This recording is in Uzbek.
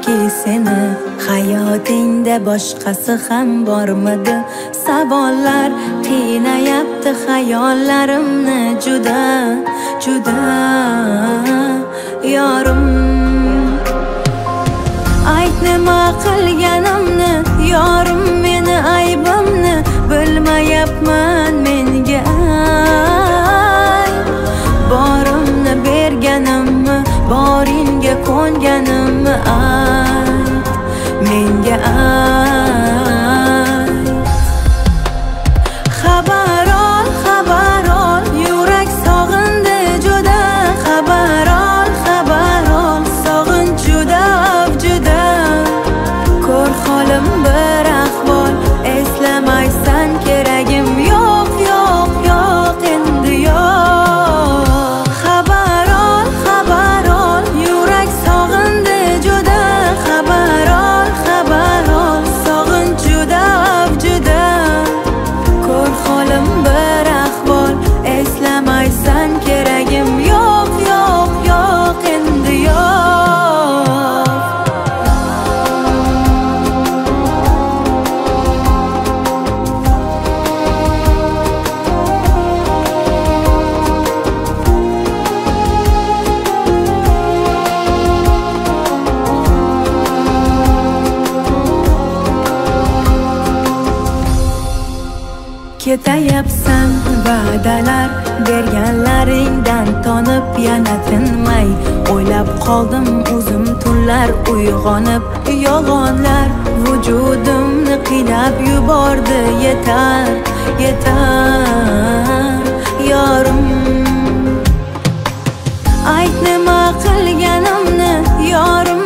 yoki seni hayotingda boshqasi ham bormidi? Savollar qiynayapti xayollarimni juda, juda yorim. Ayt nima qilganimni yorim, meni aybimni bilmayapman menga ayt. Borimni berganimmi, boringga ko'nganimmi ayt menga ayt. Xabar ol, yurak sog'indi juda. Xabar ol, sog'inch juda, juda. Ko'r holim bir ahvol, eslamaysan keragim yo'q, yo'q, yo'q endi yo'q. Xabar ol, yurak sog'indi juda. Xabar ol, sog'inch juda, juda. Ko'r holim bir ahvol, eslamaysan keragim yo'q, yo'q, yo'q endi yo'q. Ketayapsan va'dalar berganlaringdan tonib, yana tinmay o'ylab qoldim o'zim tunlar uyg'onib. Yolg'onlar vujudimni qiynab yubordi. Yetar, yetar yorim. Ayt nima qilganimni yorim,